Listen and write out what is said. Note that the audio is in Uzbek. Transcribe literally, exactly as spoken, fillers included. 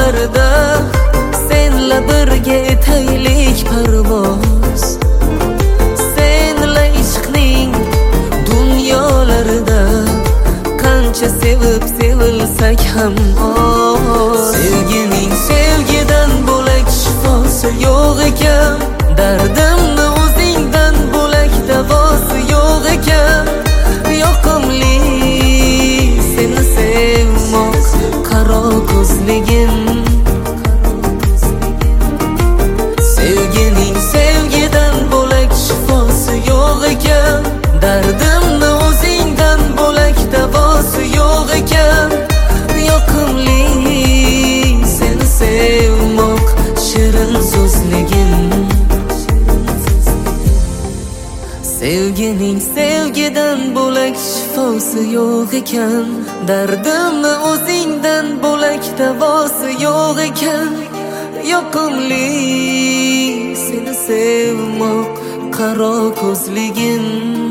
yo'llarda senla birga etaylik parvoz. Senla ishqning dunyolarida qancha sevib sevilsak ham oz. Sevgining sevgidan bo'lak shifosi yo'q ekan, dardimni o'zingdan bo'lak davosi yo'q ekan. Yoqimli seni sevmoq qaro ko'zligim. Sevgining sevgidan bo'lak shifosi yo'q ekan, dardimni o'zingdan bo'lak davosi yo'q ekan. Yoqimli seni sevmoq shirin so'zligim. Sevgining sevgidan bo'lak shifosi yo'q ekan, dardimni o'zingdan bo'lak davosi yo'q ekan. Yoqimli seni sevmoq qaro ko'zligim.